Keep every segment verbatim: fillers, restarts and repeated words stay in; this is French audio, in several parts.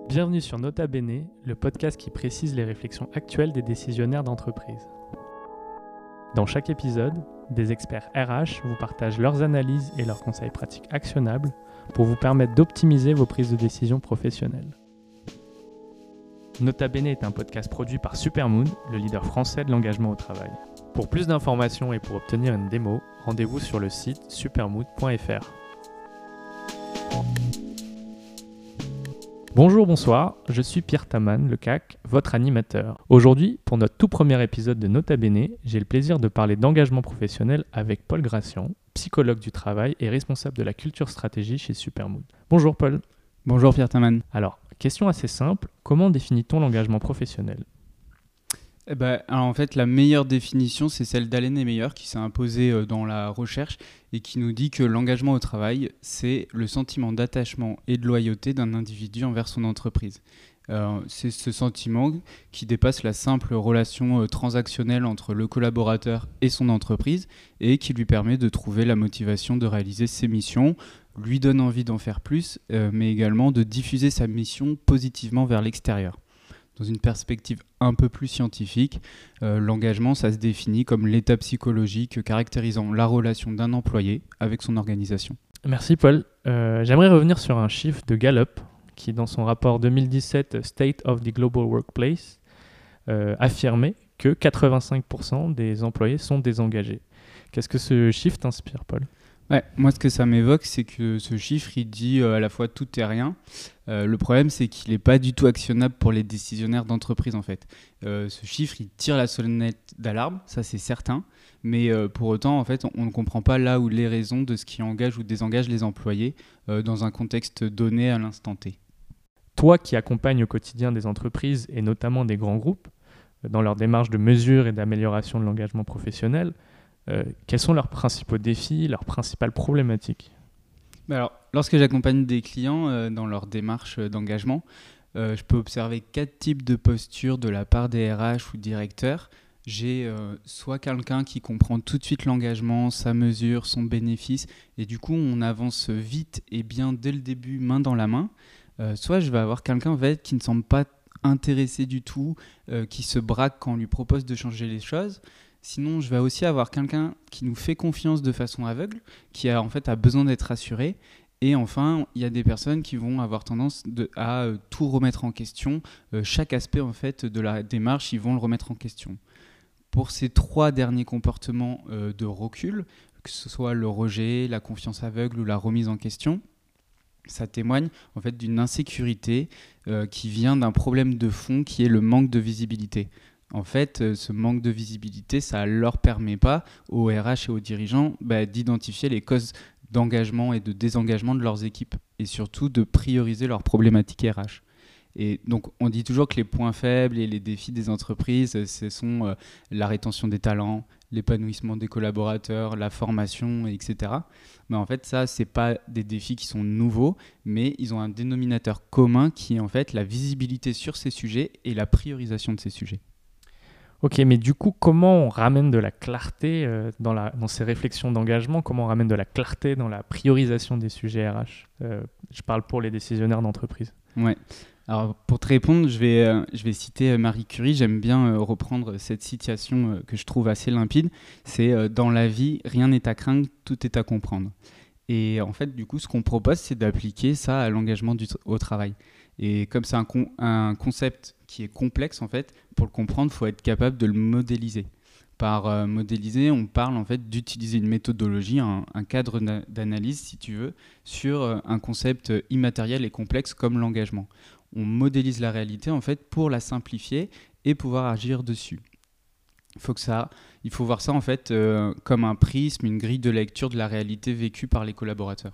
Bienvenue sur Nota Bene, le podcast qui précise les réflexions actuelles des décisionnaires d'entreprise. Dans chaque épisode, des experts R H vous partagent leurs analyses et leurs conseils pratiques actionnables pour vous permettre d'optimiser vos prises de décision professionnelles. Nota Bene est un podcast produit par Supermood, le leader français de l'engagement au travail. Pour plus d'informations et pour obtenir une démo, rendez-vous sur le site supermood point f r. Bonjour, bonsoir, je suis Pierre Taman, le C A C, votre animateur. Aujourd'hui, pour notre tout premier épisode de Nota Bene, j'ai le plaisir de parler d'engagement professionnel avec Paul Gracian, psychologue du travail et responsable de la culture stratégie chez Supermood. Bonjour Paul. Bonjour Pierre Taman. Alors, question assez simple, comment définit-on l'engagement professionnel ? Eh ben, alors en fait, la meilleure définition, c'est celle d'Allen et Meyer qui s'est imposée euh, dans la recherche et qui nous dit que l'engagement au travail, c'est le sentiment d'attachement et de loyauté d'un individu envers son entreprise. Euh, c'est ce sentiment qui dépasse la simple relation euh, transactionnelle entre le collaborateur et son entreprise et qui lui permet de trouver la motivation de réaliser ses missions, lui donne envie d'en faire plus, euh, mais également de diffuser sa mission positivement vers l'extérieur. Dans une perspective un peu plus scientifique, euh, l'engagement, ça se définit comme l'état psychologique caractérisant la relation d'un employé avec son organisation. Merci Paul. Euh, j'aimerais revenir sur un chiffre de Gallup qui, dans son rapport deux mille dix-sept State of the Global Workplace, euh, affirmait que quatre-vingt-cinq pour cent des employés sont désengagés. Qu'est-ce que ce chiffre t'inspire, Paul ? Ouais, moi, ce que ça m'évoque, c'est que ce chiffre, il dit euh, à la fois tout et rien. Euh, le problème, c'est qu'il n'est pas du tout actionnable pour les décisionnaires d'entreprise, en fait. Euh, ce chiffre, il tire la sonnette d'alarme, ça c'est certain. Mais euh, pour autant, en fait, on, on ne comprend pas là où les raisons de ce qui engage ou désengage les employés euh, dans un contexte donné à l'instant T. Toi qui accompagnes au quotidien des entreprises et notamment des grands groupes dans leur démarche de mesure et d'amélioration de l'engagement professionnel, Euh, quels sont leurs principaux défis, leurs principales problématiques ? Alors, lorsque j'accompagne des clients euh, dans leur démarche d'engagement, euh, je peux observer quatre types de postures de la part des R H ou directeurs. J'ai euh, soit quelqu'un qui comprend tout de suite l'engagement, sa mesure, son bénéfice, et du coup on avance vite et bien dès le début, main dans la main. Euh, soit je vais avoir quelqu'un en fait, qui ne semble pas intéressé du tout, euh, qui se braque quand on lui propose de changer les choses. Sinon, je vais aussi avoir quelqu'un qui nous fait confiance de façon aveugle, qui a, en fait, a besoin d'être rassuré. Et enfin, il y a des personnes qui vont avoir tendance de, à euh, tout remettre en question. Euh, chaque aspect en fait, de la démarche, ils vont le remettre en question. Pour ces trois derniers comportements euh, de recul, que ce soit le rejet, la confiance aveugle ou la remise en question, ça témoigne en fait, d'une insécurité euh, qui vient d'un problème de fond qui est le manque de visibilité. En fait, ce manque de visibilité, ça ne leur permet pas aux R H et aux dirigeants bah, d'identifier les causes d'engagement et de désengagement de leurs équipes et surtout de prioriser leurs problématiques R H. Et donc, on dit toujours que les points faibles et les défis des entreprises, ce sont euh, la rétention des talents, l'épanouissement des collaborateurs, la formation, et cetera. Mais en fait, ça, ce n'est pas des défis qui sont nouveaux, mais ils ont un dénominateur commun qui est en fait la visibilité sur ces sujets et la priorisation de ces sujets. Ok, mais du coup, comment on ramène de la clarté euh, dans, la, dans ces réflexions d'engagement ? Comment on ramène de la clarté dans la priorisation des sujets R H ? euh, Je parle pour les décisionnaires d'entreprise. Ouais. Alors, pour te répondre, je vais, euh, je vais citer Marie Curie. J'aime bien euh, reprendre cette citation euh, que je trouve assez limpide. C'est euh, « Dans la vie, rien n'est à craindre, tout est à comprendre ». Et en fait, du coup, ce qu'on propose, c'est d'appliquer ça à l'engagement du t- au travail. Et comme c'est un, con- un concept qui est complexe, en fait, pour le comprendre, il faut être capable de le modéliser. Par euh, modéliser, on parle en fait d'utiliser une méthodologie, un, un cadre na- d'analyse, si tu veux, sur euh, un concept immatériel et complexe comme l'engagement. On modélise la réalité en fait pour la simplifier et pouvoir agir dessus. Il faut que ça, il faut voir ça en fait euh, comme un prisme, une grille de lecture de la réalité vécue par les collaborateurs.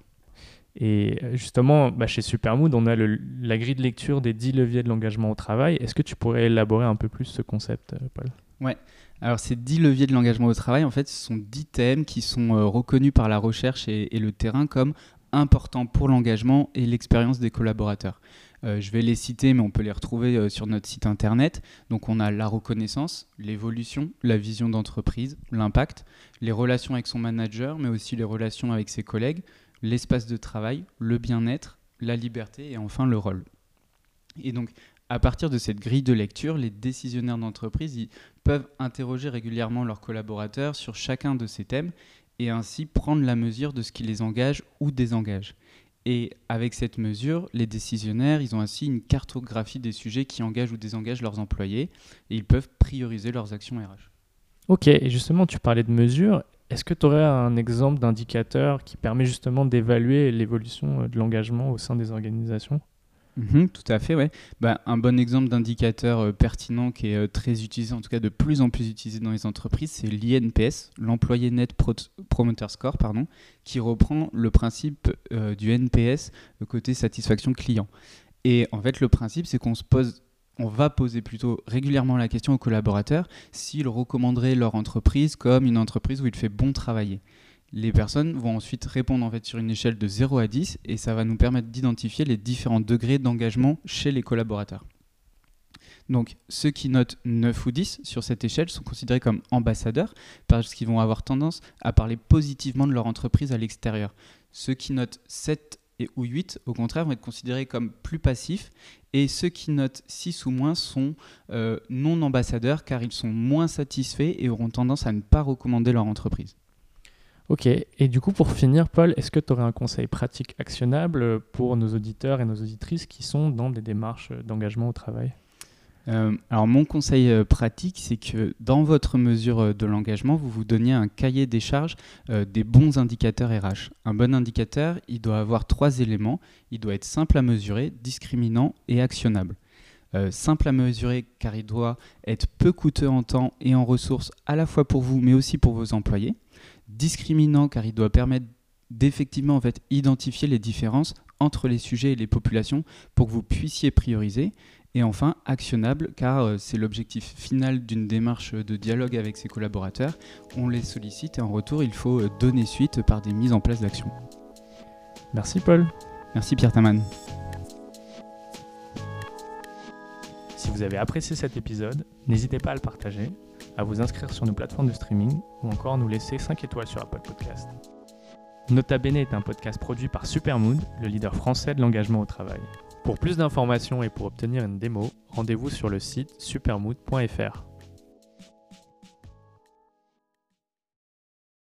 Et justement, bah chez Supermood, on a le, la grille de lecture des dix leviers de l'engagement au travail. Est-ce que tu pourrais élaborer un peu plus ce concept, Paul ? Ouais. Alors ces dix leviers de l'engagement au travail, en fait, ce sont dix thèmes qui sont euh, reconnus par la recherche et, et le terrain comme importants pour l'engagement et l'expérience des collaborateurs. Euh, je vais les citer, mais on peut les retrouver euh, sur notre site internet. Donc on a la reconnaissance, l'évolution, la vision d'entreprise, l'impact, les relations avec son manager, mais aussi les relations avec ses collègues, l'espace de travail, le bien-être, la liberté et enfin le rôle. Et donc, à partir de cette grille de lecture, les décisionnaires d'entreprise ils peuvent interroger régulièrement leurs collaborateurs sur chacun de ces thèmes et ainsi prendre la mesure de ce qui les engage ou désengage. Et avec cette mesure, les décisionnaires, ils ont ainsi une cartographie des sujets qui engagent ou désengagent leurs employés et ils peuvent prioriser leurs actions R H. Ok, et justement, tu parlais de mesures. Est-ce que tu aurais un exemple d'indicateur qui permet justement d'évaluer l'évolution de l'engagement au sein des organisations ? Mmh, tout à fait, ouais. Bah, un bon exemple d'indicateur euh, pertinent qui est euh, très utilisé, en tout cas de plus en plus utilisé dans les entreprises, c'est l'I N P S, l'Employé Net Pro- Promoter Score, pardon, qui reprend le principe euh, du N P S, le côté satisfaction client. Et en fait, le principe, c'est qu'on se pose, on va poser plutôt régulièrement la question aux collaborateurs s'ils recommanderaient leur entreprise comme une entreprise où il fait bon travailler. Les personnes vont ensuite répondre en fait sur une échelle de zéro à dix et ça va nous permettre d'identifier les différents degrés d'engagement chez les collaborateurs. Donc ceux qui notent neuf ou dix sur cette échelle sont considérés comme ambassadeurs parce qu'ils vont avoir tendance à parler positivement de leur entreprise à l'extérieur. Ceux qui notent sept et ou huit, au contraire, vont être considérés comme plus passifs et ceux qui notent six ou moins sont euh, non ambassadeurs car ils sont moins satisfaits et auront tendance à ne pas recommander leur entreprise. Ok, et du coup pour finir Paul, est-ce que tu aurais un conseil pratique actionnable pour nos auditeurs et nos auditrices qui sont dans des démarches d'engagement au travail ? euh, Alors mon conseil euh, pratique, c'est que dans votre mesure euh, de l'engagement, vous vous donniez un cahier des charges euh, des bons indicateurs R H. Un bon indicateur, il doit avoir trois éléments. Il doit être simple à mesurer, discriminant et actionnable. Euh, simple à mesurer car il doit être peu coûteux en temps et en ressources à la fois pour vous mais aussi pour vos employés. Discriminant car il doit permettre d'effectivement en fait, identifier les différences entre les sujets et les populations pour que vous puissiez prioriser. Et enfin, actionnable car euh, c'est l'objectif final d'une démarche de dialogue avec ses collaborateurs. On les sollicite et en retour, il faut euh, donner suite par des mises en place d'actions. Merci Paul. Merci Pierre Taman. Si vous avez apprécié cet épisode, n'hésitez pas à le partager, à vous inscrire sur nos plateformes de streaming ou encore nous laisser cinq étoiles sur Apple Podcast. Nota Bene est un podcast produit par Supermood, le leader français de l'engagement au travail. Pour plus d'informations et pour obtenir une démo, rendez-vous sur le site supermood point f r.